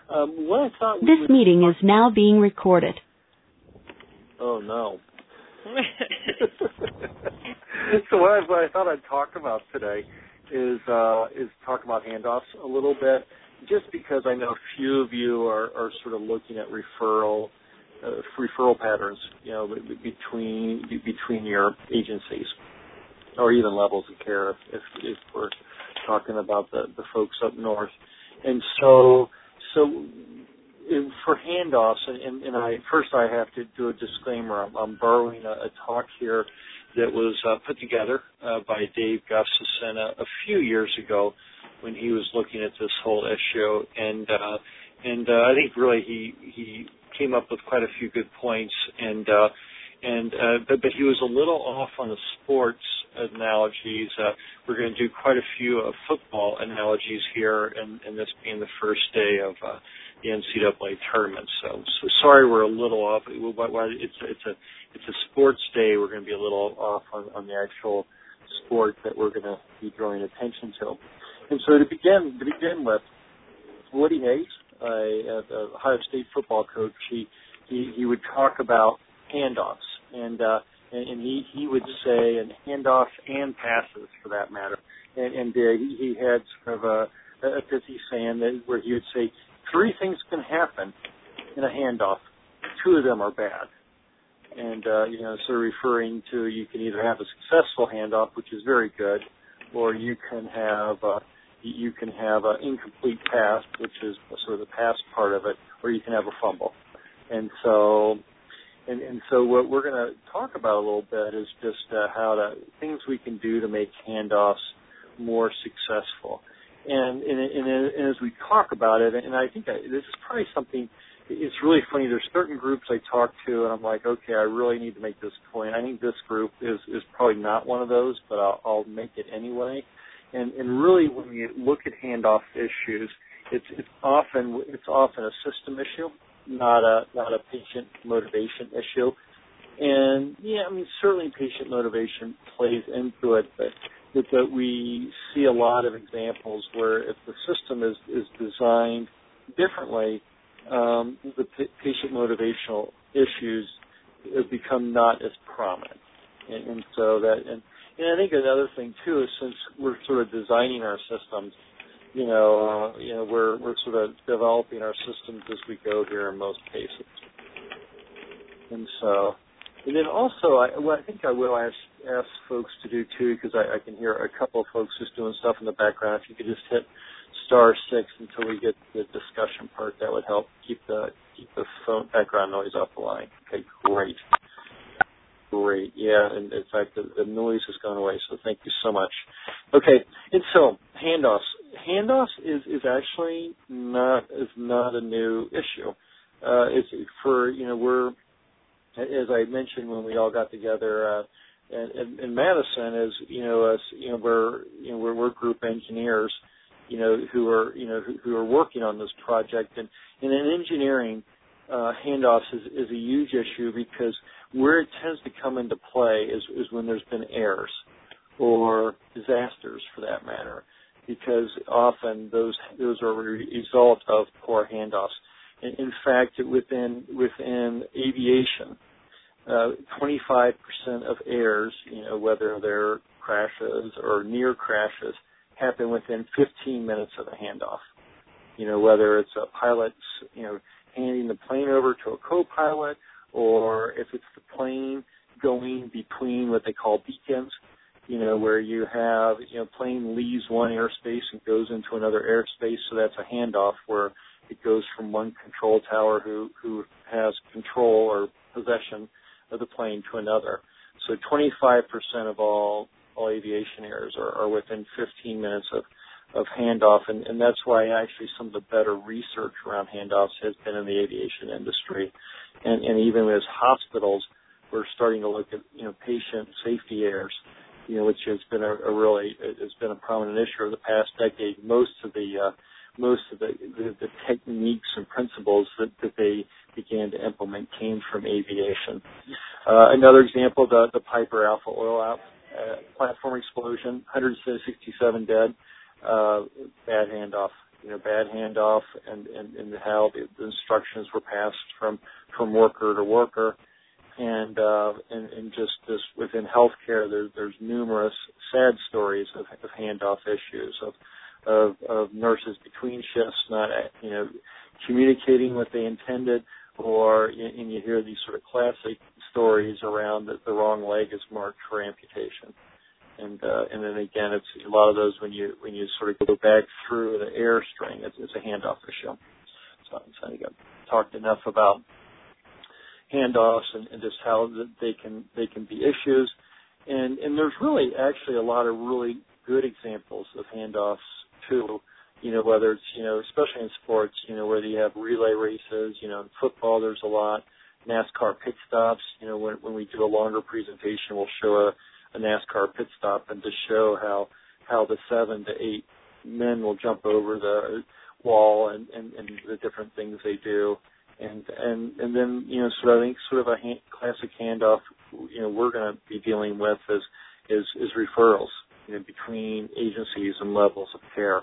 What I thought This meeting is now being recorded. Oh, no. So what I thought I'd talk about today is talk about handoffs a little bit, just because I know a few of you are sort of looking at referral patterns, between your agencies, or even levels of care if we're talking about the folks up north. And so for handoffs, and I have to do a disclaimer. I'm borrowing a talk here that was put together by Dave Gustafson a few years ago when he was looking at this whole issue, and I think really he came up with quite a few good points, but he was a little off on the sports analogies. We're going to do quite a few football analogies here, and this being the first day of the NCAA tournament. So sorry we're a little off. It's a sports day. We're going to be a little off on the actual sport that we're going to be drawing attention to. And so to begin with, Woody Hayes, a Ohio State football coach, he would talk about handoffs, and he would say, and handoffs and passes for that matter, and he had sort of a pithy saying that where he would say 3 things can happen in a handoff, 2 of them are bad, and sort of referring to you can either have a successful handoff, which is very good, or you can have an incomplete pass, which is sort of the pass part of it, or you can have a fumble. And so what we're going to talk about a little bit is just things we can do to make handoffs more successful. And as we talk about it, and I think this is probably something, it's really funny. There's certain groups I talk to, and I'm like, okay, I really need to make this point. I think this group is probably not one of those, but I'll make it anyway. And really, when you look at handoff issues, it's often a system issue, not a patient motivation issue. And certainly patient motivation plays into it, but we see a lot of examples where if the system is designed differently, the patient motivational issues have become not as prominent. And I think another thing too is, since we're sort of designing our systems, we're sort of developing our systems as we go here in most cases. And then also, I think I will ask folks to do too, because I can hear a couple of folks just doing stuff in the background. If you could just hit *6 until we get to the discussion part, that would help keep the phone background noise off the line. Okay, great. Yeah, and in fact, the noise has gone away, so thank you so much. Okay, and so handoffs. Handoffs is actually not a new issue. It's we're, as I mentioned when we all got together in Madison, we're group engineers, who are working on this project, and in engineering, handoffs is a huge issue, because where it tends to come into play is when there's been errors or disasters, for that matter, because often those are a result of poor handoffs. In fact, within aviation, 25% of errors, whether they're crashes or near crashes, happen within 15 minutes of a handoff. Whether it's a pilot, handing the plane over to a co-pilot, or if it's the plane going between what they call beacons, where you have, plane leaves one airspace and goes into another airspace, so that's a handoff where it goes from one control tower who has control or possession of the plane to another. So 25% of all aviation errors are within 15 minutes of handoff, and that's why actually some of the better research around handoffs has been in the aviation industry, and even as hospitals, we're starting to look at patient safety errors, which has been a prominent issue over the past decade. Most of the techniques and principles that they began to implement came from aviation. Another example, the Piper Alpha oil platform explosion, 167 dead. Bad handoff. bad handoff and how the instructions were passed from worker to worker. And just this within healthcare, there's numerous sad stories of handoff issues of nurses between shifts not communicating what they intended, and you hear these sort of classic stories around that the wrong leg is marked for amputation. And then again, it's a lot of those when you sort of go back through the air string, it's a handoff issue. So I think I've talked enough about handoffs and just how they can be issues. And there's really actually a lot of really good examples of handoffs too. Whether it's especially in sports, where you have relay races. In football, there's a lot. NASCAR pit stops. When we do a longer presentation, we'll show a NASCAR pit stop and to show how the 7 to 8 men will jump over the wall and the different things they do. And then so I think sort of a classic handoff we're going to be dealing with is referrals between agencies and levels of care.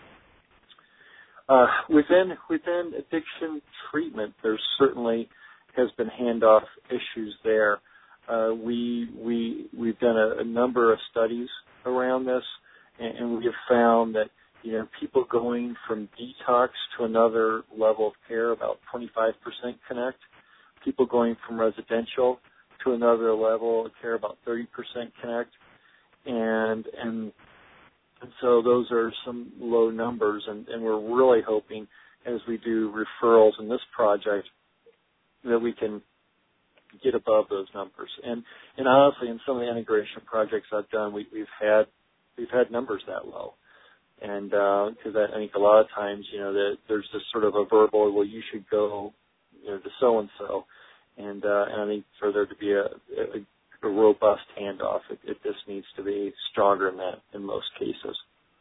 Within addiction treatment, there certainly has been handoff issues there. We've done a number of studies around this, and we have found that people going from detox to another level of care, about 25% connect. People going from residential to another level of care, about 30% connect. And so those are some low numbers, and we're really hoping as we do referrals in this project that we can get above those numbers. And honestly, in some of the integration projects I've done, we've had numbers that low. And because I think a lot of times, that there's this sort of a verbal, well, you should go to so-and-so. And I think for there to be a robust handoff, it just needs to be stronger than that in most cases.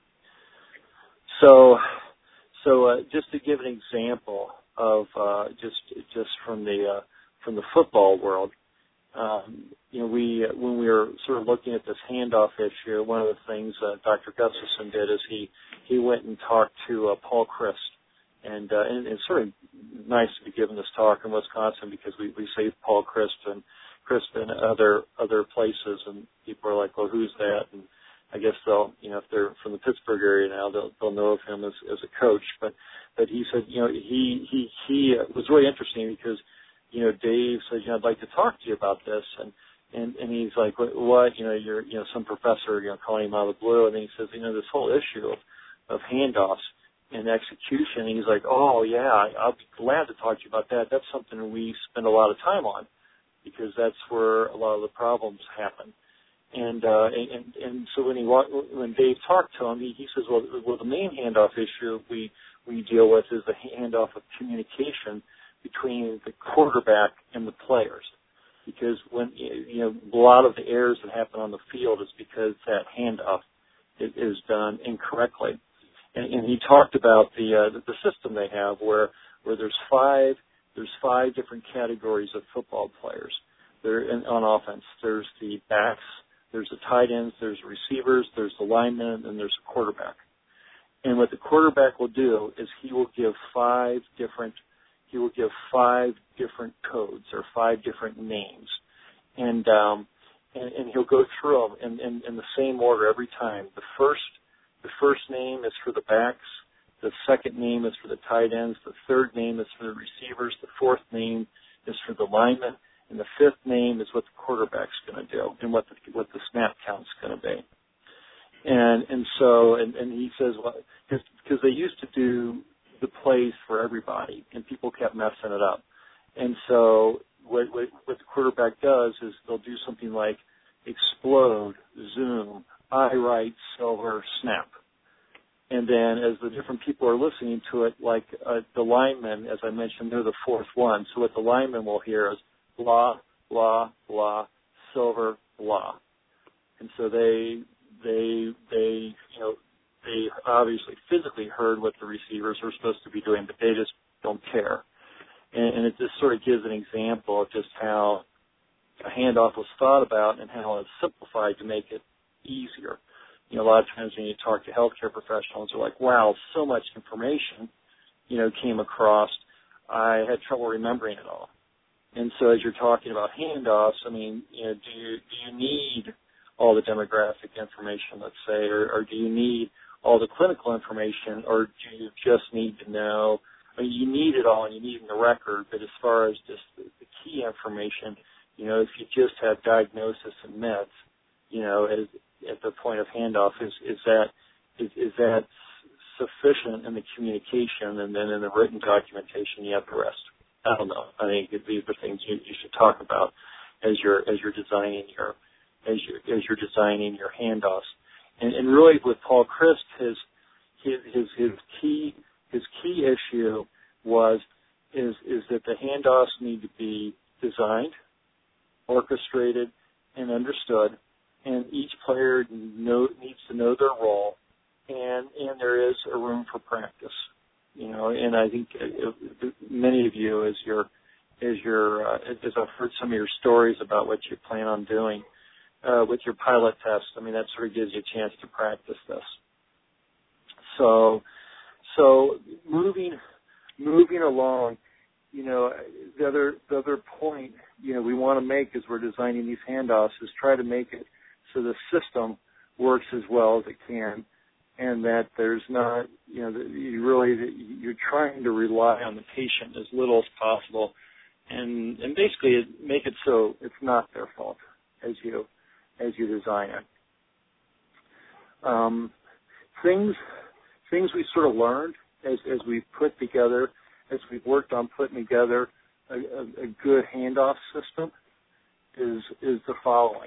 So just to give an example of just from the football world, when we were sort of looking at this handoff issue, one of the things Dr. Gustafson did is he went and talked to Paul Christ, and it's sort of nice to be given this talk in Wisconsin because we say Paul Christ and other places, and people are like, well, who's that? And I guess they'll, if they're from the Pittsburgh area now, they'll know of him as a coach. But he said, he was really interesting because, Dave said, I'd like to talk to you about this, and he's like, what? You're some professor, calling him out of the blue, and then he says, this whole issue of handoffs and execution. And he's like, oh yeah, I'll be glad to talk to you about that. That's something we spend a lot of time on, because that's where a lot of the problems happen. And so when Dave talked to him, he says, well, the main handoff issue we deal with is the handoff of communication between the quarterback and the players, because when a lot of the errors that happen on the field is because that handoff is done incorrectly. And he talked about the system they have where there's five different categories of football players. They're on offense. There's the backs, there's the tight ends, there's the receivers, there's the linemen, and there's the quarterback. And what the quarterback will do is he will give five different codes or 5 different names, and he'll go through them in the same order every time. The first name is for the backs. The second name is for the tight ends. The third name is for the receivers. The fourth name is for the linemen. And the fifth name is what the quarterback's going to do and what the snap count's going to be. And he says, well, because they used to do the plays for everybody, and people kept messing it up. And so what the quarterback does is they'll do something like explode, zoom, I right, silver, snap. And then as the different people are listening to it, like the linemen, as I mentioned, they're the fourth one. So what the linemen will hear is blah, blah, blah, silver, blah. And so they obviously physically heard what the receivers were supposed to be doing, but they just don't care. And it just sort of gives an example of just how a handoff was thought about and how it's simplified to make it easier. a lot of times when you talk to healthcare professionals, they're like, wow, so much information, came across. I had trouble remembering it all. And so as you're talking about handoffs, do you need all the demographic information, let's say, or do you need all the clinical information, or do you just need to know? You need it all and you need it in the record, but as far as just the key information, if you just have diagnosis and meds, at the point of handoff, is that sufficient in the communication, and then in the written documentation you have the rest? I don't know. I think these are things you should talk about as you're designing your handoffs. And really with Paul Christ, his key issue is that the handoffs need to be designed, orchestrated, and understood, and each player needs to know their role, and there is a room for practice. And I think many of you, as I've heard some of your stories about what you plan on doing with your pilot test, that sort of gives you a chance to practice this. So moving along, the other point, we want to make as we're designing these handoffs is try to make it so the system works as well as it can, and that there's not, you're trying to rely on the patient as little as possible, and basically make it so it's not their fault as you design it. Things we sort of learned as we've worked on putting together a good handoff system is the following.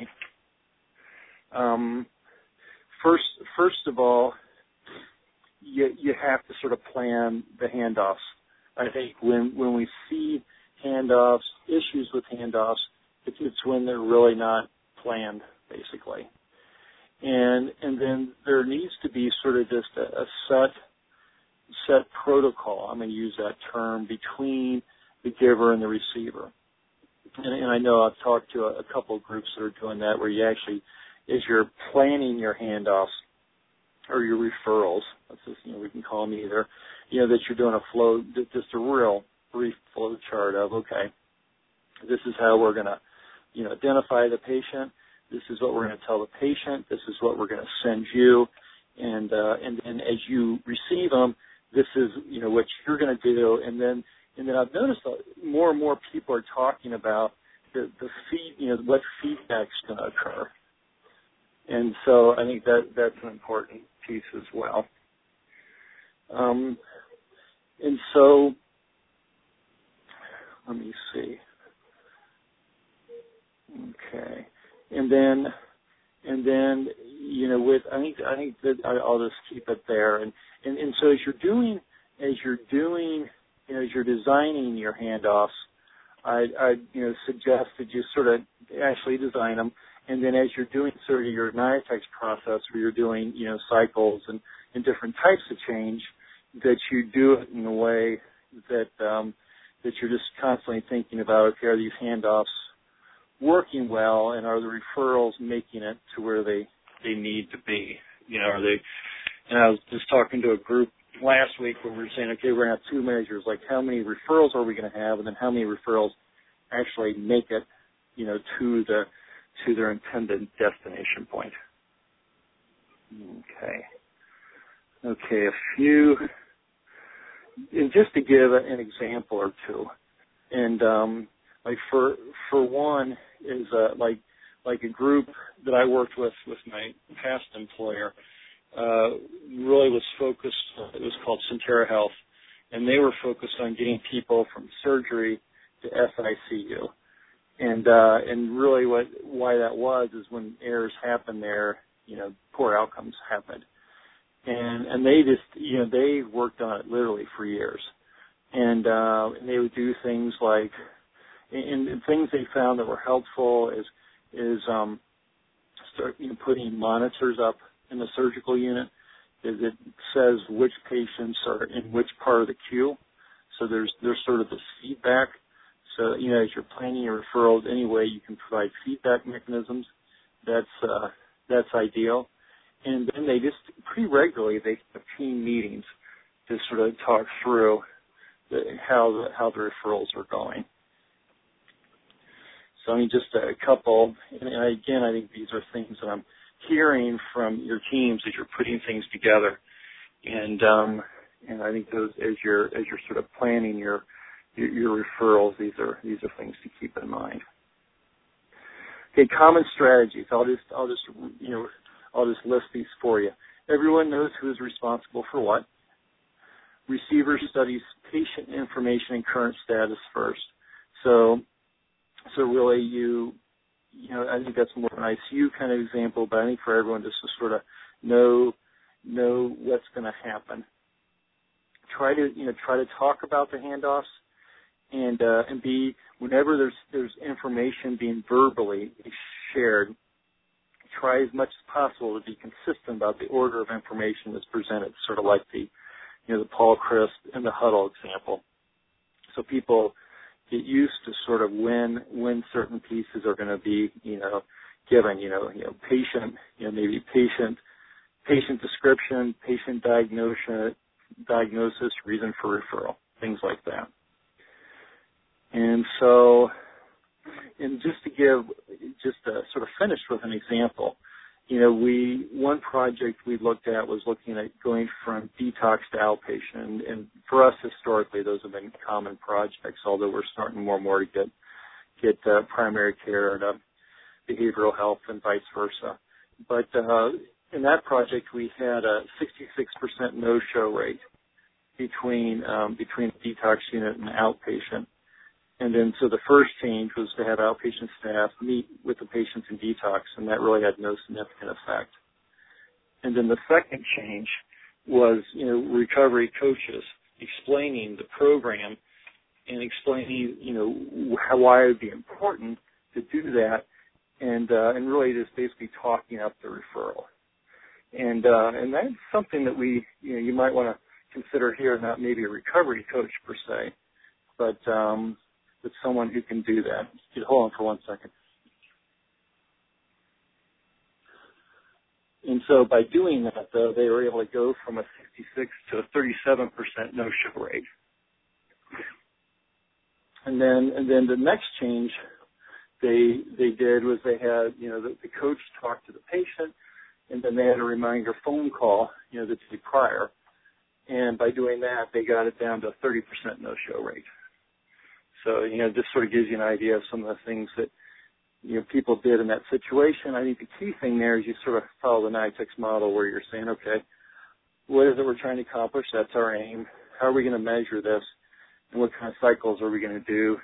First of all, you have to sort of plan the handoffs. I think when we see handoffs, issues with handoffs, it's when they're really not planned, basically. And then there needs to be sort of just a set protocol, I'm going to use that term, between the giver and the receiver. And I know I've talked to a couple of groups that are doing that, where you actually, as you're planning your handoffs or your referrals, we can call them either, that you're doing a flow, just a real brief flow chart of, okay, this is how we're going to, identify the patient. This is what we're going to tell the patient. This is what we're going to send you. And then as you receive them, this is, what you're going to do. And then I've noticed that more and more people are talking about the what feedback's going to occur. And so I think that's an important piece as well. And so, let me see. Okay. And then, I think that I'll just keep it there. And so as you're designing your handoffs, I suggest that you sort of actually design them. And then as you're doing sort of your NIATEX process, where you're doing, cycles and different types of change, that you do it in a way that you're just constantly thinking about, okay, are these handoffs working well, and are the referrals making it to where they need to be? Are they? And I was just talking to a group last week where we were saying, okay, we're going to have two measures, like how many referrals are we going to have, and then how many referrals actually make it, to their intended destination point. Okay, a few, and just to give an example or two, and like for one is like a group that I worked with my past employer, really was focused. It was called Centera Health, and they were focused on getting people from surgery to SICU. And really why that was is when errors happen there, poor outcomes happened. And they just, they worked on it literally for years. And they would do things like, and things they found that were helpful is start putting monitors up in the surgical unit that says which patients are in which part of the queue. So there's sort of this feedback. So, as you're planning your referrals, any way you can provide feedback mechanisms, that's ideal. And then they just pretty regularly they have team meetings to sort of talk through how the referrals are going. So I mean, just a couple, and again, I think these are things that I'm hearing from your teams as you're putting things together, and I think those as you're sort of planning your referrals, these are things to keep in mind. Okay, common strategies. I'll just list these for you. Everyone knows who is responsible for what. Receiver studies patient information and current status first. So really I think that's more of an ICU kind of example, but I think for everyone just to sort of know what's going to happen. Try to talk about the handoffs and be whenever there's information being verbally shared, try as much as possible to be consistent about the order of information that's presented, sort of like the Paul Crisp and the huddle example. So people get used to sort of when certain pieces are going to be, given, patient, maybe patient description, patient diagnosis, reason for referral, things like that. And so, and just to sort of finish with an example, one project we looked at was looking at going from detox to outpatient, and for us historically those have been common projects, although we're starting more and more to get primary care to behavioral health and vice versa. But in that project we had a 66% no-show rate between the detox unit and outpatient. And then so the first change was to have outpatient staff meet with the patients in detox, and that really had no significant effect. And then the second change was, recovery coaches explaining the program and explaining, why it would be important to do that, and really just basically talking up the referral. And that's something that you might want to consider here, not maybe a recovery coach per se, but someone who can do that. Hold on for 1 second. And so by doing that, though, they were able to go from a 66 to a 37% no-show rate. And then the next change they did was they had, the coach talk to the patient, and then they had a reminder phone call, the day prior. And by doing that, they got it down to a 30% no-show rate. So, this sort of gives you an idea of some of the things that, people did in that situation. I think the key thing there is you sort of follow the NITEX model where you're saying, okay, what is it we're trying to accomplish? That's our aim. How are we going to measure this? And what kind of cycles are we going to do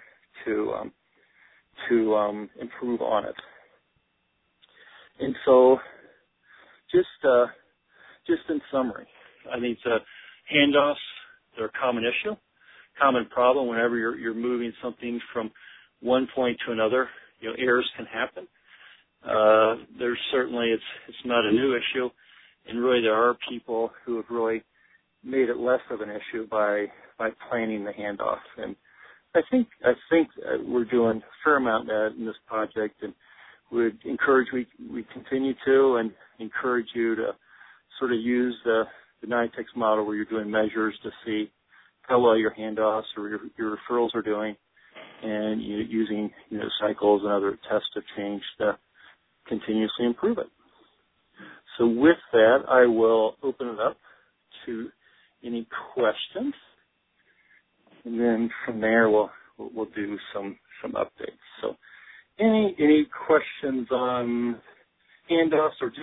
to improve on it? And so just in summary, I think the handoffs, they're a common issue. Common problem whenever you're moving something from one point to another. Errors can happen. There's certainly it's not a new issue, and really there are people who have really made it less of an issue by planning the handoff. And I think we're doing a fair amount of that in this project, and would encourage we continue to, and encourage you to sort of use the NITEX model where you're doing measures to see how well your handoffs or your referrals are doing, and using cycles and other tests of change to continuously improve it. So with that, I will open it up to any questions, and then from there we'll do some updates. So any questions on handoffs, or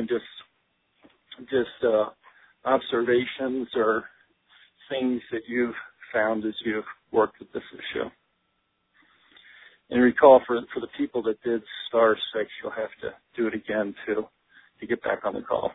just observations or things that you've found as you've worked with this issue? And recall, for the people that did *6, you'll have to do it again to get back on the call.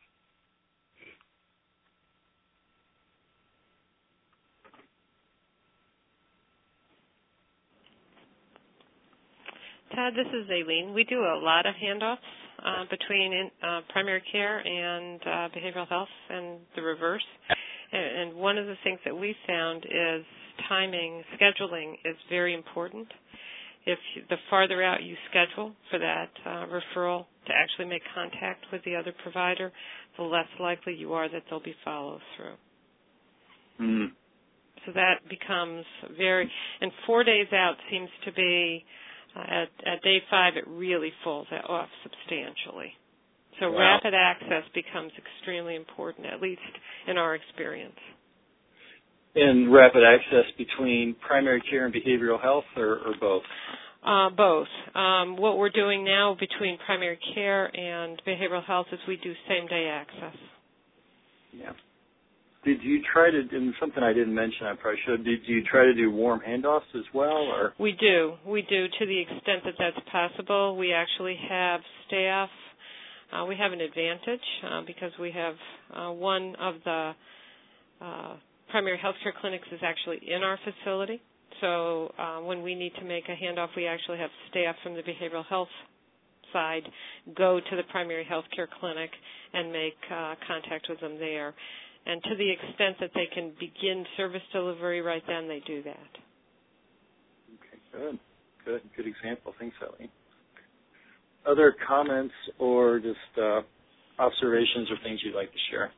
Todd, this is Aileen. We do a lot of handoffs between primary care and behavioral health and the reverse. And one of the things that we found is timing, scheduling is very important. the farther out you schedule for that referral to actually make contact with the other provider, the less likely you are that there'll be follow-through. Mm. So that becomes and 4 days out seems to be, at day 5, it really falls off substantially. So wow. Rapid access becomes extremely important, at least in our experience. And rapid access between primary care and behavioral health, or both? Both. What we're doing now between primary care and behavioral health is we do same-day access. Yeah. Did you try to, and something I didn't mention, I probably should, did you try to do warm handoffs as well? Or? We do to the extent that that's possible. We actually have staff. We have an advantage because we have one of the primary health care clinics is actually in our facility. So when we need to make a handoff, we actually have staff from the behavioral health side go to the primary health care clinic and make contact with them there. And to the extent that they can begin service delivery right then, they do that. Okay, good example. Thanks, Ellie. Other comments or just observations or things you'd like to share?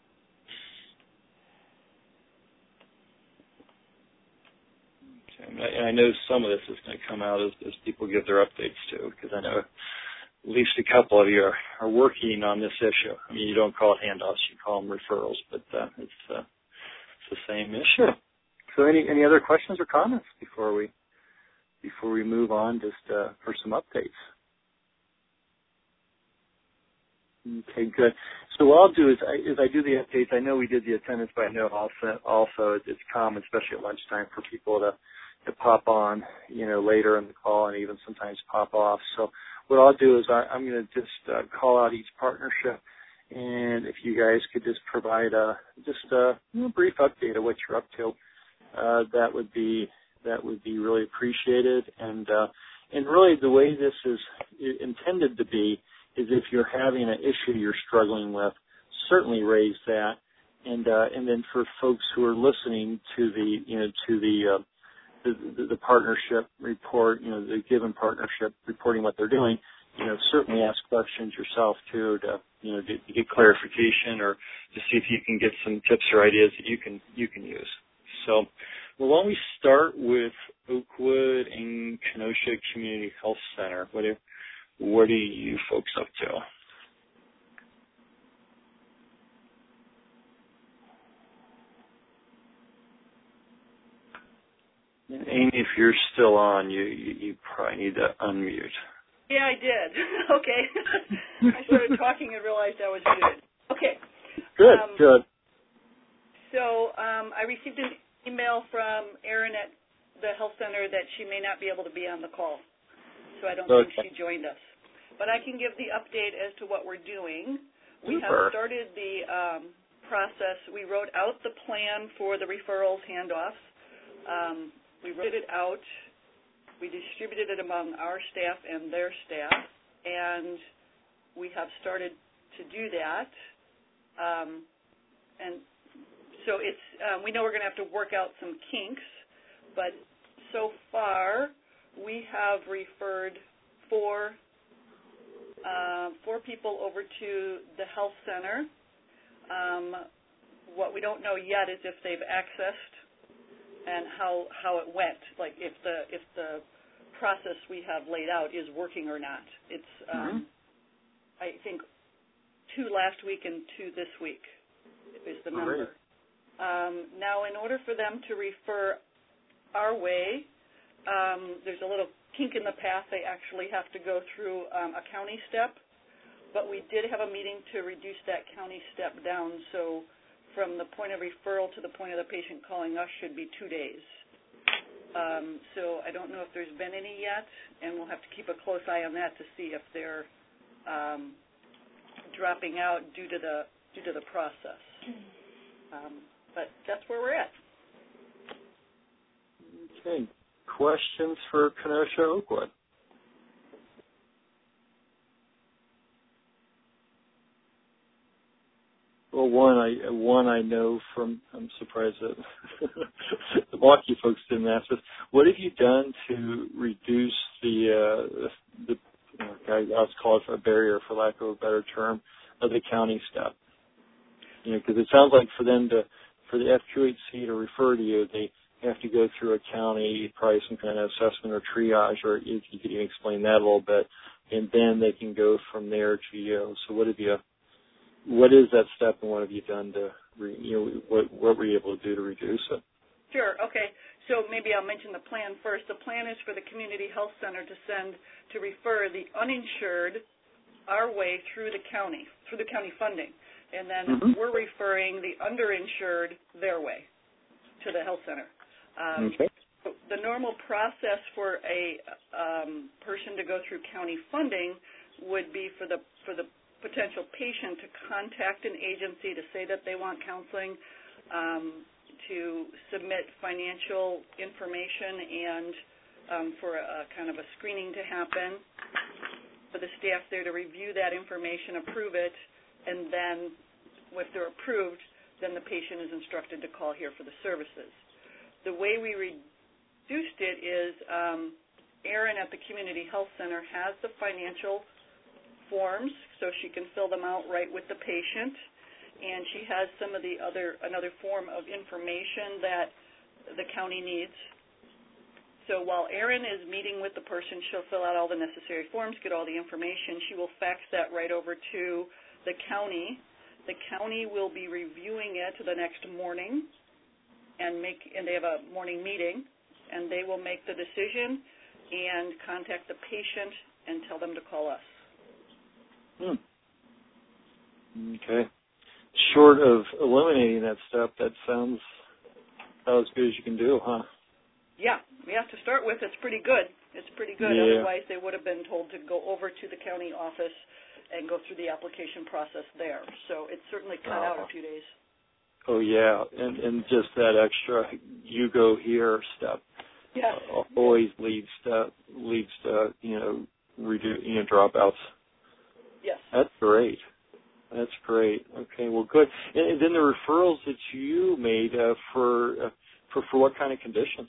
Okay, and I know some of this is going to come out as people give their updates too, because I know at least a couple of you are working on this issue. I mean, you don't call it handoffs, you call them referrals, but it's the same issue. So any other questions or comments before we move on just for some updates? Okay, good. So what I'll do is I do the updates. I know we did the attendance, but I know also it's common, especially at lunchtime, for people to pop on, later in the call and even sometimes pop off. So what I'll do is I'm going to just call out each partnership, and if you guys could just provide a brief update of what you're up to, that would be really appreciated. And really the way this is intended to be is if you're having an issue you're struggling with, certainly raise that, and then for folks who are listening to the partnership report, the given partnership reporting what they're doing, certainly ask questions yourself too to get clarification or to see if you can get some tips or ideas that you can use. So, well, why don't we start with Oakwood and Kenosha Community Health Center? What are you folks up to? Amy, if you're still on, you probably need to unmute. Yeah, I did. Okay. I started talking and realized I was muted. Okay. Good. So I received an email from Erin at the health center that she may not be able to be on the call. So I don't think she joined us. But I can give the update as to what we're doing. We have started the process. We wrote out the plan for the referrals handoffs. We wrote it out. We distributed it among our staff and their staff, and we have started to do that. And so it's we know we're going to have to work out some kinks, but so far we have referred four people over to the health center. What we don't know yet is if they've accessed and how it went, like if the process we have laid out is working or not. It's I think 2 last week and 2 this week is the number. Now, in order for them to refer our way, there's a little kink in the path. They actually have to go through a county step, but we did have a meeting to reduce that county step down, so from the point of referral to the point of the patient calling us should be 2 days. So I don't know if there's been any yet, and we'll have to keep a close eye on that to see if they're dropping out due to the process. But that's where we're at. Okay. Questions for Kenosha Oakwood? Well, one I know from. I'm surprised that the Milwaukee folks didn't ask this. What have you done to reduce the I'll call it a barrier, for lack of a better term, of the county step? Because it sounds like for the FQHC to refer to you, they have to go through a county, probably some kind of assessment or triage, or if you could even explain that a little bit, and then they can go from there to you. So what is that step, and what have you done to, what were you able to do to reduce it? Sure. Okay. So maybe I'll mention the plan first. The plan is for the community health center to refer the uninsured our way through the county funding. And then we're referring the underinsured their way to the health center. Okay. The normal process for a person to go through county funding would be for the potential patient to contact an agency to say that they want counseling, to submit financial information, and for a kind of a screening to happen, for the staff there to review that information, approve it, and then if they're approved, then the patient is instructed to call here for the services. The way we reduced it is Erin at the Community Health Center has the financial forms, so she can fill them out right with the patient, and she has some of another form of information that the county needs. So while Erin is meeting with the person, she'll fill out all the necessary forms, get all the information. She will fax that right over to the county. The county will be reviewing it the next morning, and they have a morning meeting, and they will make the decision and contact the patient and tell them to call us. Okay. Short of eliminating that step, that sounds about as good as you can do, huh? Yeah. To start with, it's pretty good. Yeah. Otherwise, they would have been told to go over to the county office and go through the application process there. So it certainly cut out a few days. Oh, yeah. And just that extra you go here step always leads to dropouts. Yes. That's great. Okay, well, good. And then the referrals that you made for what kind of conditions?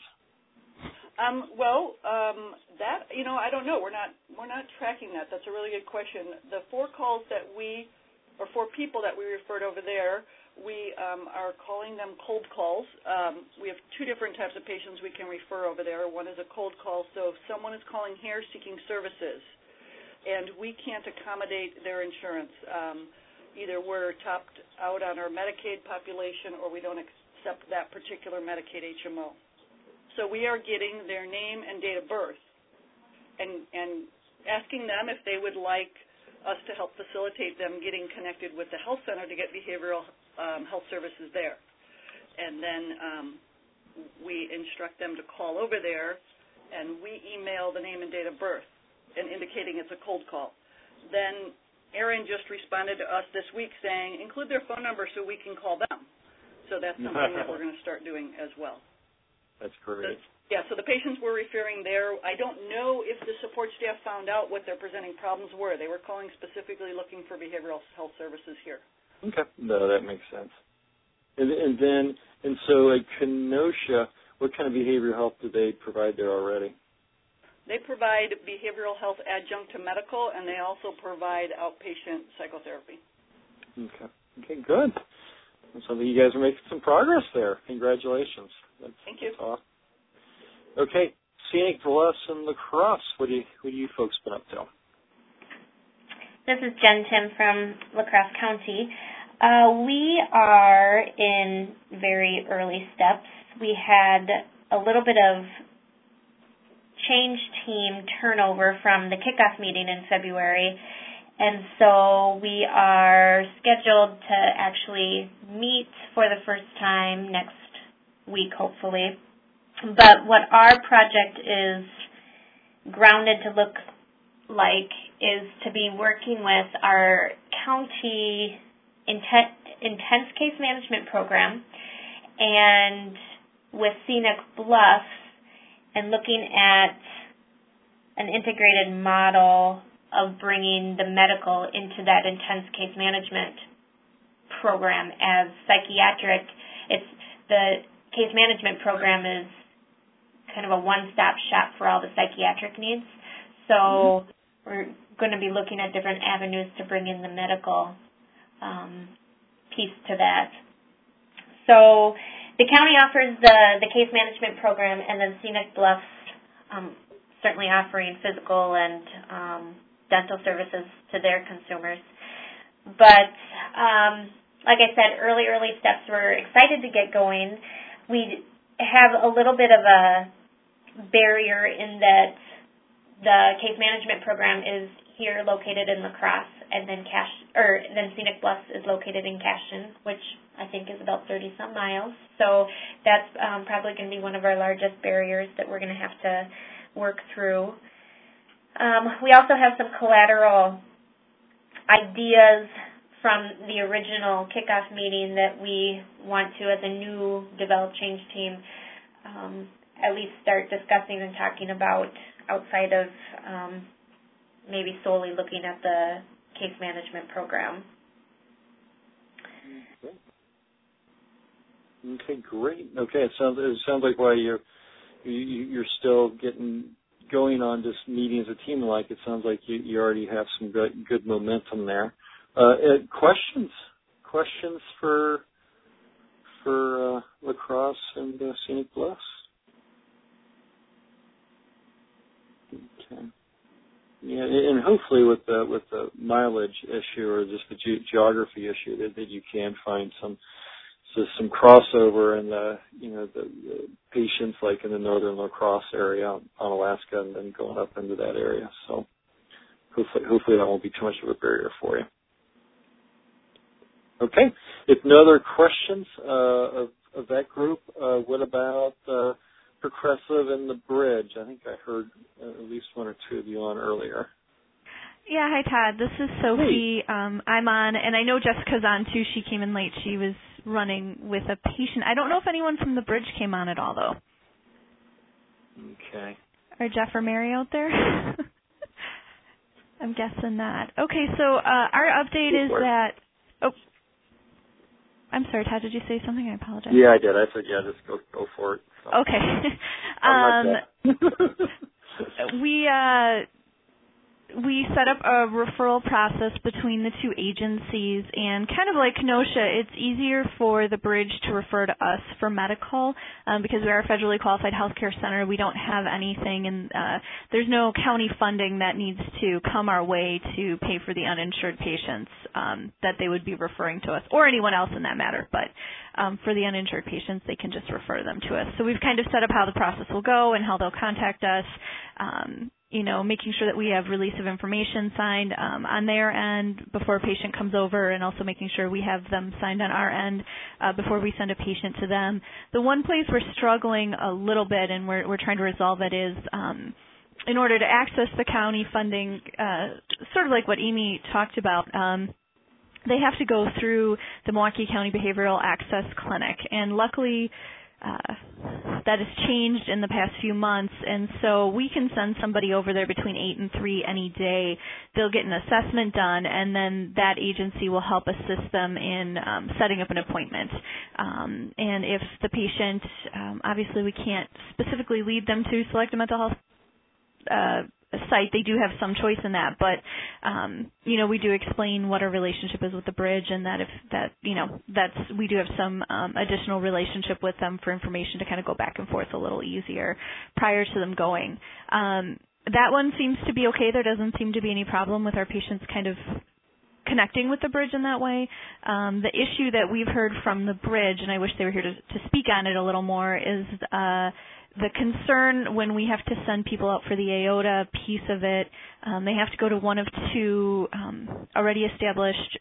That I don't know. We're not tracking that. That's a really good question. The 4 people that we referred over there, we are calling them cold calls. We have 2 different types of patients we can refer over there. One is a cold call, so if someone is calling here seeking services, and we can't accommodate their insurance. Either we're topped out on our Medicaid population, or we don't accept that particular Medicaid HMO. So we are getting their name and date of birth and asking them if they would like us to help facilitate them getting connected with the health center to get behavioral health services there. And then we instruct them to call over there, and we email the name and date of birth and indicating it's a cold call. Then Erin just responded to us this week saying, include their phone number so we can call them. So that's something that we're going to start doing as well. That's great. So the patients we're referring there, I don't know if the support staff found out what their presenting problems were. They were calling specifically looking for behavioral health services here. Okay. No, that makes sense. And so at Kenosha, what kind of behavioral health do they provide there already? They provide behavioral health adjunct to medical, and they also provide outpatient psychotherapy. Okay, good. So you guys are making some progress there. Congratulations. Thank you. Awesome. Okay, Scenic Plus and La Crosse. What do you folks been up to? This is Jen Tim from La Crosse County. We are in very early steps. We had a little bit of change team turnover from the kickoff meeting in February, and so we are scheduled to actually meet for the first time next week, hopefully. But what our project is grounded to look like is to be working with our county intense case management program and with Scenic Bluff, and looking at an integrated model of bringing the medical into that intense case management program as psychiatric. It's the case management program is kind of a one-stop shop for all the psychiatric needs. So we're going to be looking at different avenues to bring in the medical piece to that. So the county offers the case management program, and then Scenic Bluffs certainly offering physical and dental services to their consumers. But like I said, early steps. We're excited to get going. We have a little bit of a barrier in that the case management program is here located in La Crosse, and then Scenic Bluffs is located in Cashion, which I think is about 30-some miles. So that's probably going to be one of our largest barriers that we're going to have to work through. We also have some collateral ideas from the original kickoff meeting that we want to, as a new Develop Change team, at least start discussing and talking about outside of maybe solely looking at the case management program. Okay, great. Okay, it sounds like while you're still getting going on just meeting as a team, like it sounds like you already have some good momentum there. Questions for La Crosse and Scenic Bluffs? Okay. Yeah, and hopefully with the mileage issue or just the geography issue that you can find some crossover in the patients like in the northern La Crosse area on Alaska and then going up into that area. So hopefully that won't be too much of a barrier for you. Okay. If no other questions of that group, what about Progressive and the Bridge? I think I heard at least one or two of you on earlier. Yeah, hi Todd. This is Sophie. Hey. I'm on, and I know Jessica's on too. She came in late. She was running with a patient. I don't know if anyone from the Bridge came on at all, though. Okay. Are Jeff or Mary out there? I'm guessing not. Okay, so our update is that. Oh, I'm sorry, Todd. Did you say something? I apologize. Yeah, I did. I said, yeah, just go for it. So. Okay. We set up a referral process between the two agencies, and kind of like Kenosha, it's easier for the Bridge to refer to us for medical because we are a federally qualified healthcare center. We don't have anything, and there's no county funding that needs to come our way to pay for the uninsured patients that they would be referring to us, or anyone else in that matter. But for the uninsured patients, they can just refer them to us. So we've kind of set up how the process will go and how they'll contact us. Making sure that we have release of information signed on their end before a patient comes over, and also making sure we have them signed on our end before we send a patient to them. The one place we're struggling a little bit, and we're trying to resolve it, is in order to access the county funding, sort of like what Amy talked about, they have to go through the Milwaukee County Behavioral Access Clinic, and luckily that has changed in the past few months, and so we can send somebody over there between 8 and 3 any day. They'll get an assessment done, and then that agency will help assist them in setting up an appointment. And if the patient, obviously we can't specifically lead them to select a mental health site, they do have some choice in that, but we do explain what our relationship is with the Bridge, and that we do have some additional relationship with them for information to kind of go back and forth a little easier prior to them going. That one seems to be okay. There doesn't seem to be any problem with our patients kind of connecting with the Bridge in that way. The issue that we've heard from the Bridge, and I wish they were here to speak on it a little more, is the concern when we have to send people out for the AOTA piece of it. They have to go to one of two already established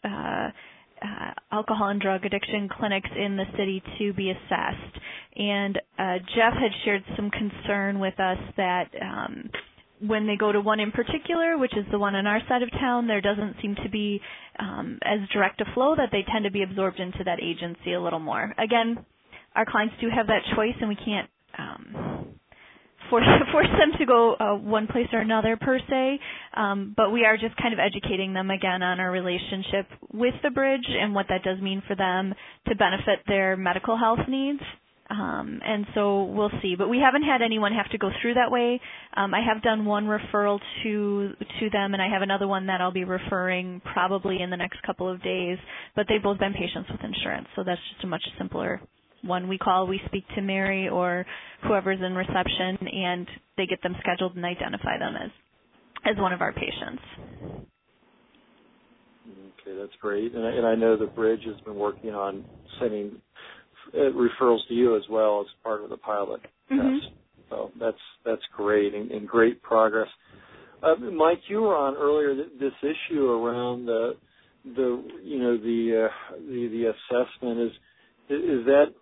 alcohol and drug addiction clinics in the city to be assessed. And Jeff had shared some concern with us that when they go to one in particular, which is the one on our side of town, there doesn't seem to be as direct a flow, that they tend to be absorbed into that agency a little more. Again, our clients do have that choice, and we can't force them to go one place or another per se, but we are just kind of educating them again on our relationship with the bridge and what that does mean for them to benefit their medical health needs. And so we'll see. But we haven't had anyone have to go through that way. I have done one referral to them, and I have another one that I'll be referring probably in the next couple of days. But they've both been patients with insurance, so that's just a much simpler one. We call, we speak to Mary or whoever's in reception, and they get them scheduled and identify them as one of our patients. Okay, that's great. And I know the bridge has been working on sending referrals to you as well as part of the pilot test. So that's great and great progress. Mike, you were on earlier this issue around the assessment. Is that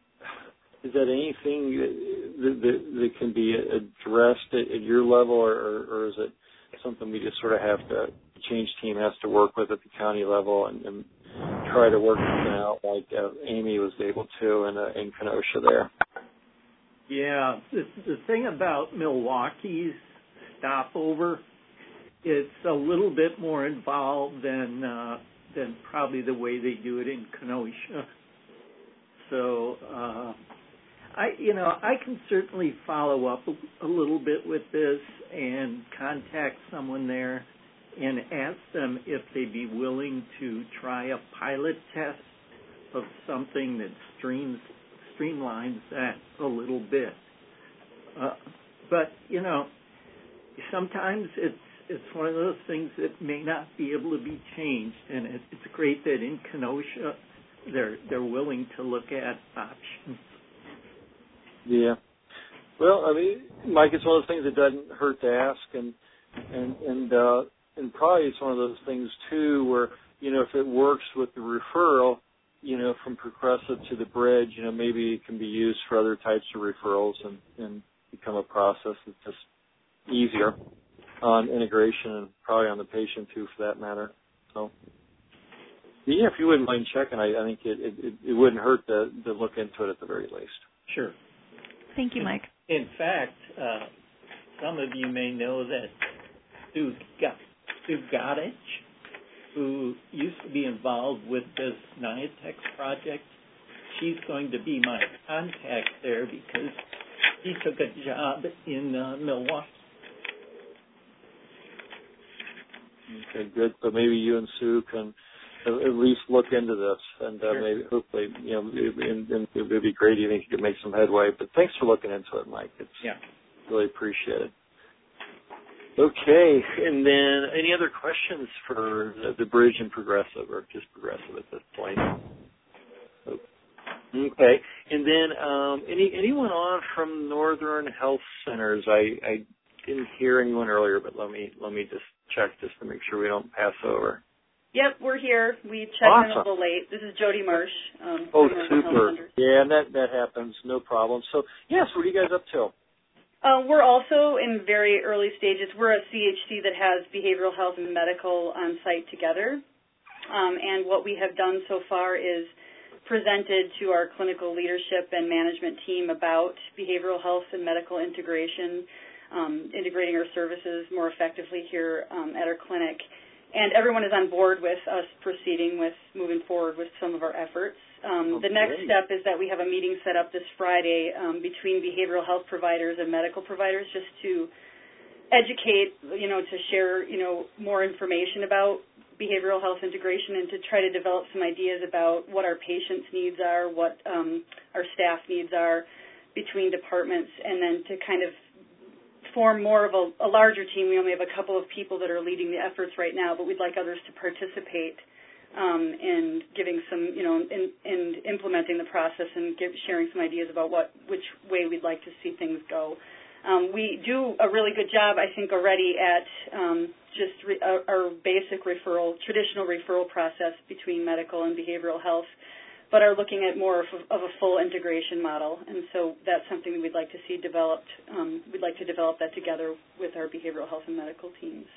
anything that can be addressed at your level, or is it something we just sort of have to, the change team has to work with at the county level and try to work something out like Amy was able to in Kenosha there? Yeah, the thing about Milwaukee's stopover, it's a little bit more involved than probably the way they do it in Kenosha. So I can certainly follow up a little bit with this and contact someone there and ask them if they'd be willing to try a pilot test of something that streamlines that a little bit. But sometimes it's one of those things that may not be able to be changed, and it's great that in Kenosha they're willing to look at options. Yeah. Well, I mean, Mike, it's one of those things that doesn't hurt to ask, and probably it's one of those things too where, if it works with the referral, from Progressive to the bridge, maybe it can be used for other types of referrals and become a process that's just easier on integration and probably on the patient too, for that matter. So, yeah, if you wouldn't mind checking, I think it wouldn't hurt to look into it at the very least. Sure. Thank you, Mike. In fact, some of you may know that Sue Gottich, who used to be involved with this NIATEX project, she's going to be my contact there because she took a job in Milwaukee. Okay, good. So maybe you and Sue can at least look into this, and sure. Maybe, hopefully, and it would be great. You think you could make some headway. But thanks for looking into it, Mike. It's really appreciated. Okay, and then any other questions for the bridge and Progressive, or just Progressive at this point? Okay, and then anyone on from Northern Health Centers? I didn't hear anyone earlier, but let me just check just to make sure we don't pass over. Yep, we're here. We checked in a little late. This is Jody Marsh. Super. Yeah, and that happens. No problem. So, yes, what are you guys up to? We're also in very early stages. We're a CHC that has behavioral health and medical on site together. And what we have done so far is presented to our clinical leadership and management team about behavioral health and medical integration, integrating our services more effectively here at our clinic. And everyone is on board with us proceeding with moving forward with some of our efforts. The next step is that we have a meeting set up this Friday between behavioral health providers and medical providers just to educate, to share, more information about behavioral health integration and to try to develop some ideas about what our patients' needs are, what our staff needs are between departments, and then to kind of form more of a larger team. We only have a couple of people that are leading the efforts right now, but we'd like others to participate in giving some, in implementing the process and sharing some ideas about which way we'd like to see things go. We do a really good job, I think, already at our basic traditional referral process between medical and behavioral health, but are looking at more of a full integration model. And so that's something we'd like to see developed. We'd like to develop that together with our behavioral health and medical teams.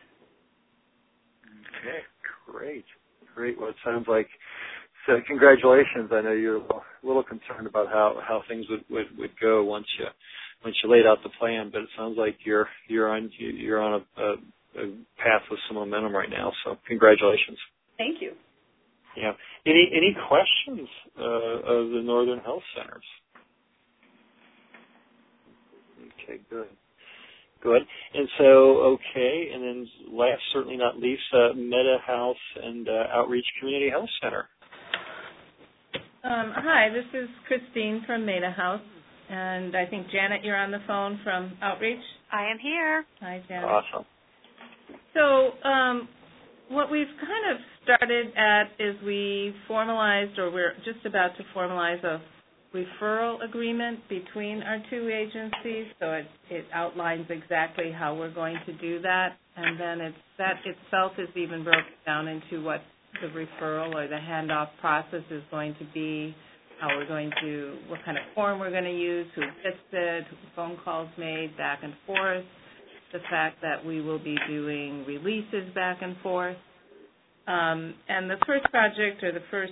Okay, great. Well, it sounds like, so congratulations. I know you're a little concerned about how things would go once you once you laid out the plan. But it sounds like you're on a path with some momentum right now. So congratulations. Thank you. Yeah. Any questions of the Northern Health Centers? Okay, good. And so, okay, and then last, certainly not least, MetaHouse and Outreach Community Health Center. Hi, this is Christine from MetaHouse, and I think, Janet, you're on the phone from Outreach? I am here. Hi, Janet. Awesome. So what we've kind of started at is we formalized, or we're just about to formalize a referral agreement between our two agencies, so it outlines exactly how we're going to do that, and then that itself is even broken down into what the referral or the handoff process is going to be, what kind of form we're going to use, who gets it, phone calls made back and forth, the fact that we will be doing releases back and forth. And the first project, or the first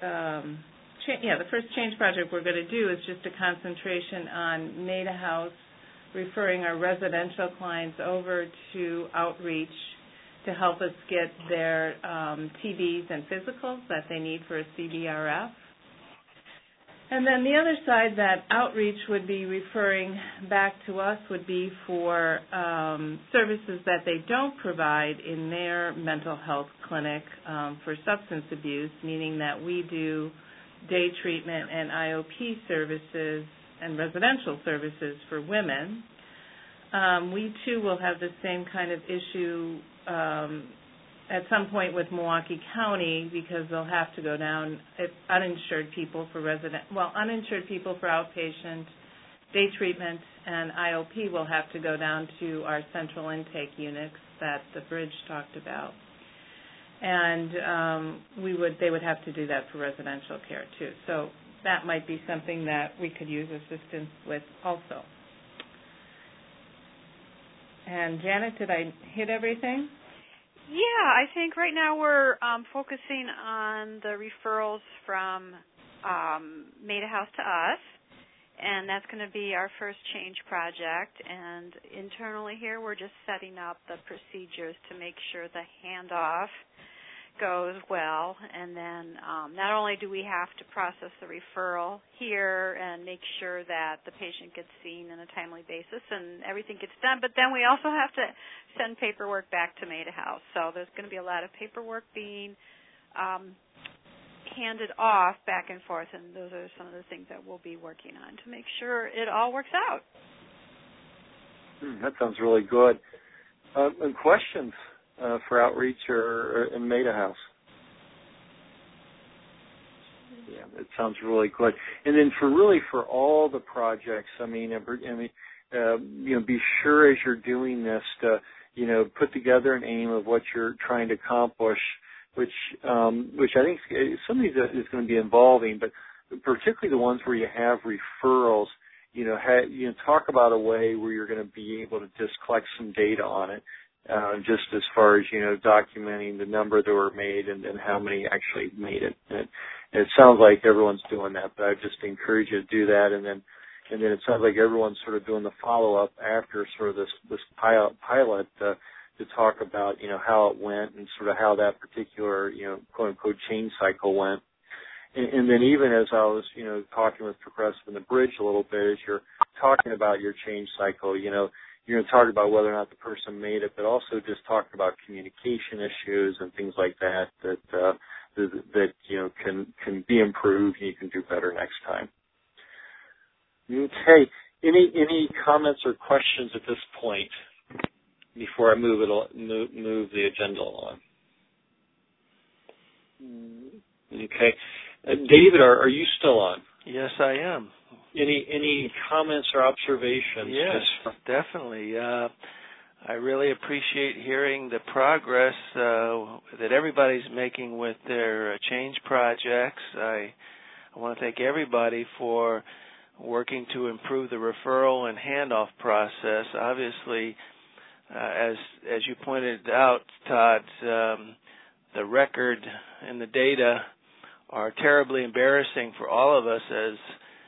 change project we're going to do is just a concentration on MetaHouse referring our residential clients over to Outreach to help us get their TBs and physicals that they need for a CBRF. And then the other side that Outreach would be referring back to us would be for services that they don't provide in their mental health clinic for substance abuse, meaning that we do day treatment and IOP services and residential services for women. We, too, will have the same kind of issue at some point with Milwaukee County, because they'll have to go down uninsured people for uninsured people for outpatient day treatment, and IOP will have to go down to our central intake units that the bridge talked about. And they would have to do that for residential care too. So that might be something that we could use assistance with also. And Janet, did I hit everything? Yeah, I think right now we're focusing on the referrals from MetaHouse to us, and that's going to be our first change project. And internally here, we're just setting up the procedures to make sure the handoff goes well, and then not only do we have to process the referral here and make sure that the patient gets seen on a timely basis and everything gets done, but then we also have to send paperwork back to MetaHouse. So there's going to be a lot of paperwork being handed off back and forth, and those are some of the things that we'll be working on to make sure it all works out. That sounds really good. And questions for Outreach or in MetaHouse? Yeah, it sounds really good. And then for all the projects, be sure as you're doing this to, put together an aim of what you're trying to accomplish, which I think some of these is going to be involving, but particularly the ones where you have referrals, talk about a way where you're going to be able to just collect some data on it. Just as far as, documenting the number that were made and then how many actually made it. And it sounds like everyone's doing that, but I just encourage you to do that. And then it sounds like everyone's sort of doing the follow-up after sort of this pilot to talk about, how it went and sort of how that particular, quote-unquote change cycle went. And then even as I was, talking with Progressive and the Bridge a little bit, as you're talking about your change cycle, you're going to talk about whether or not the person made it, but also just talk about communication issues and things like that can be improved and you can do better next time. Okay. Any comments or questions at this point before I move the agenda along? Okay. David, are you still on? Yes, I am. Any comments or observations? Yes, definitely. I really appreciate hearing the progress that everybody's making with their change projects. I want to thank everybody for working to improve the referral and handoff process. Obviously, as you pointed out, Todd, the record and the data are terribly embarrassing for all of us as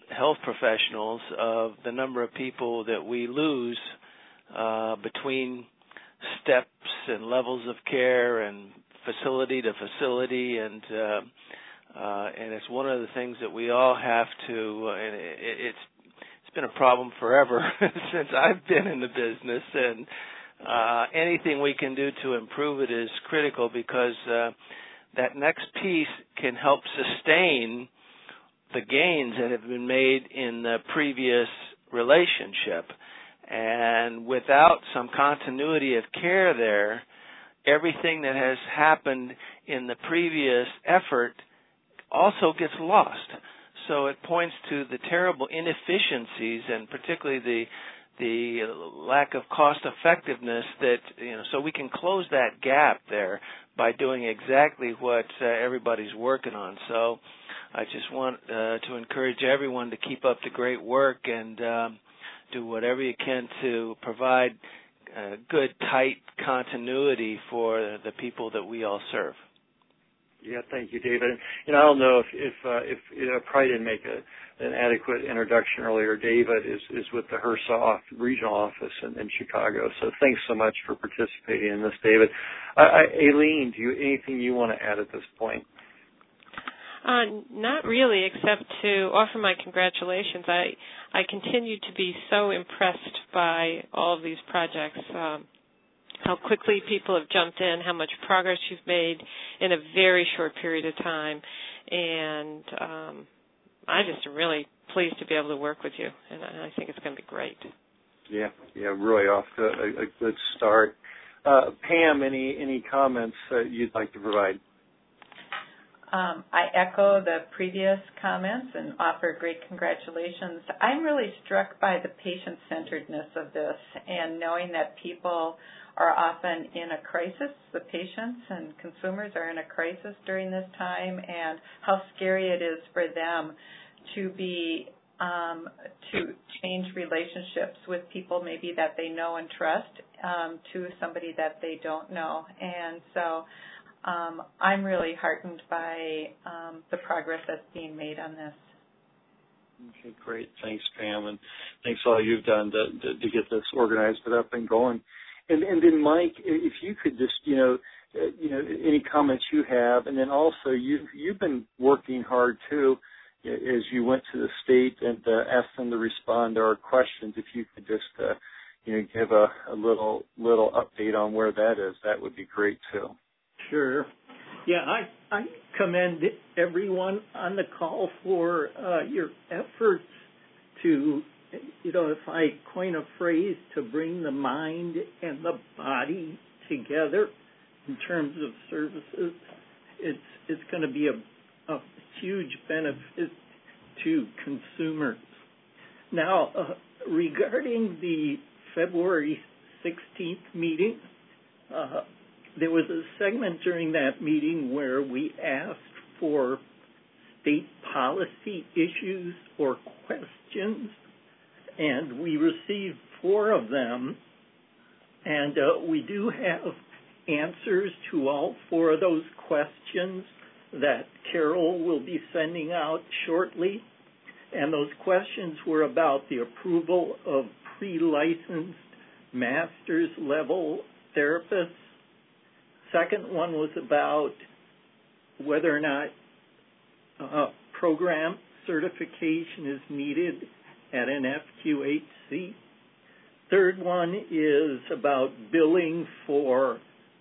health professionals of the number of people that we lose between steps and levels of care and facility to facility, and it's one of the things that we all have to. And it's been a problem forever since I've been in the business, and anything we can do to improve it is critical, because that next piece can help sustain the gains that have been made in the previous relationship. And without some continuity of care there, everything that has happened in the previous effort also gets lost. So it points to the terrible inefficiencies, and particularly the lack of cost effectiveness that, so we can close that gap there by doing exactly what everybody's working on. So I just want to encourage everyone to keep up the great work and do whatever you can to provide good, tight continuity for the people that we all serve. Yeah, thank you, David. I don't know if I probably didn't make an adequate introduction earlier. David is with the HRSA regional office in Chicago. So thanks so much for participating in this, David. Aileen, anything you want to add at this point? Not really, except to offer my congratulations. I continue to be so impressed by all of these projects, how quickly people have jumped in, how much progress you've made in a very short period of time, and I just am really pleased to be able to work with you, and I think it's going to be great. Yeah, really off to a good start. Pam, any comments you'd like to provide? I echo the previous comments and offer great congratulations. I'm really struck by the patient-centeredness of this, and knowing that people are often in a crisis, the patients and consumers are in a crisis during this time, and how scary it is for them to be to change relationships with people maybe that they know and trust to somebody that they don't know. And so I'm really heartened by the progress that's being made on this. Okay, great. Thanks, Pam, and thanks all you've done to get this organized and up and going. And then, Mike, if you could just, any comments you have, and then also you've been working hard too, as you went to the state and asked them to respond to our questions. If you could just, give a little update on where that is, that would be great too. Sure. Yeah, I commend everyone on the call for your efforts to, if I coin a phrase, to bring the mind and the body together in terms of services. It's going to be a huge benefit to consumers. Now, regarding the February 16th meeting, there was a segment during that meeting where we asked for state policy issues or questions, and we received 4 of them, and we do have answers to all 4 of those questions that Carol will be sending out shortly. And those questions were about the approval of pre-licensed master's level therapists. Second one was about whether or not program certification is needed at an FQHC. Third one is about billing for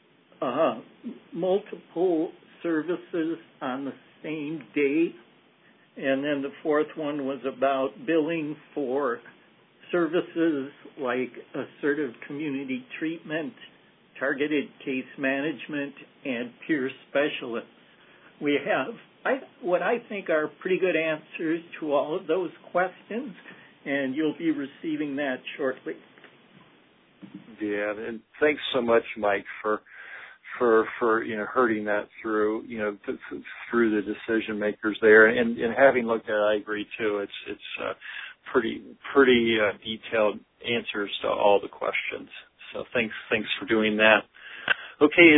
multiple services on the same day. And then the fourth one was about billing for services like assertive community treatment, targeted case management, and peer specialists. We have what I think are pretty good answers to all of those questions, and you'll be receiving that shortly. Yeah, and thanks so much, Mike, for herding that through through the decision makers there, and having looked at it, I agree too. It's pretty detailed answers to all the questions. So thanks for doing that. Okay,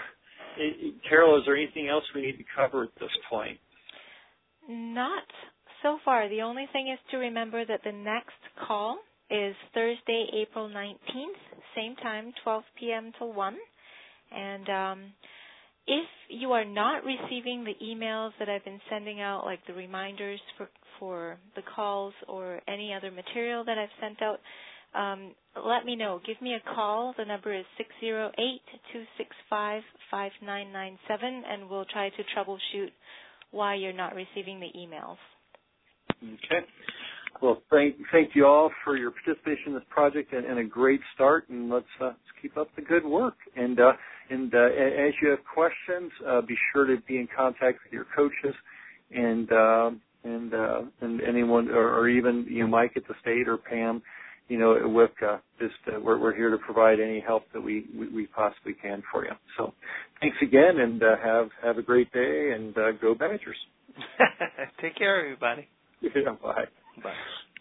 Carol, is there anything else we need to cover at this point? Not so far, the only thing is to remember that the next call is Thursday, April 19th, same time, 12 p.m. till 1. And if you are not receiving the emails that I've been sending out, like the reminders for the calls or any other material that I've sent out, let me know. Give me a call. The number is 608-265-5997, and we'll try to troubleshoot why you're not receiving the emails. Okay. Well, thank you all for your participation in this project and a great start, and let's keep up the good work. And as you have questions, be sure to be in contact with your coaches and anyone, or even Mike at the state or Pam, at WIPCA. We're here to provide any help that we possibly can for you. So, thanks again, and have a great day, and go Badgers. Take care, everybody. Yeah, bye. Bye.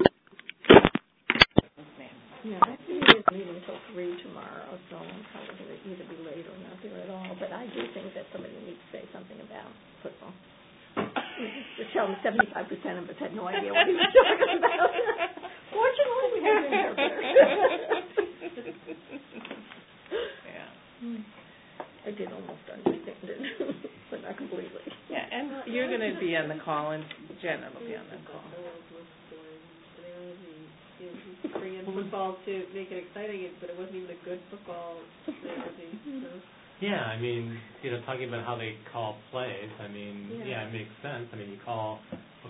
Yeah, I think it is meeting until 3 tomorrow, so I'm probably going to either be late or not there at all. But I do think that somebody needs to say something about football. Just tell them 75% of us had no idea what he was talking about. Fortunately, we have an interpreter. Yeah. I did almost understand it, but not completely. Yeah, and you're going to be on the call, and Jenna will be on the call. Bring in football to make it exciting, but it wasn't even a good football. Yeah, I mean, talking about how they call plays, I mean, it makes sense. I mean, you call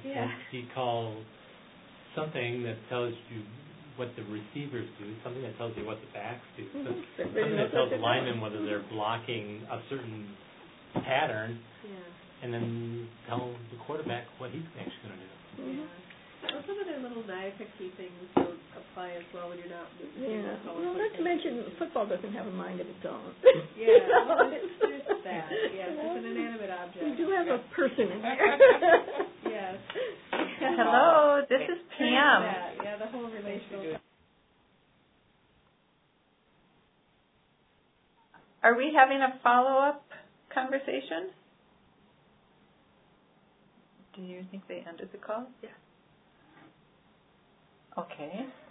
something that tells you what the receivers do, something that tells you what the backs do, something that tells the linemen whether they're blocking a certain pattern, and then tell the quarterback what he's actually going to do. Yeah. Well, some of their little nitpicky things don't apply as well when you're not. Well, not to mention football doesn't have a mind of its own. Yeah, well, there's that. Yes, it's an inanimate object. You do have a person in there. Yes. Hello, this is Pam. Yeah, the whole relational. Are we having a follow-up conversation? Do you think they ended the call? Yeah. Okay.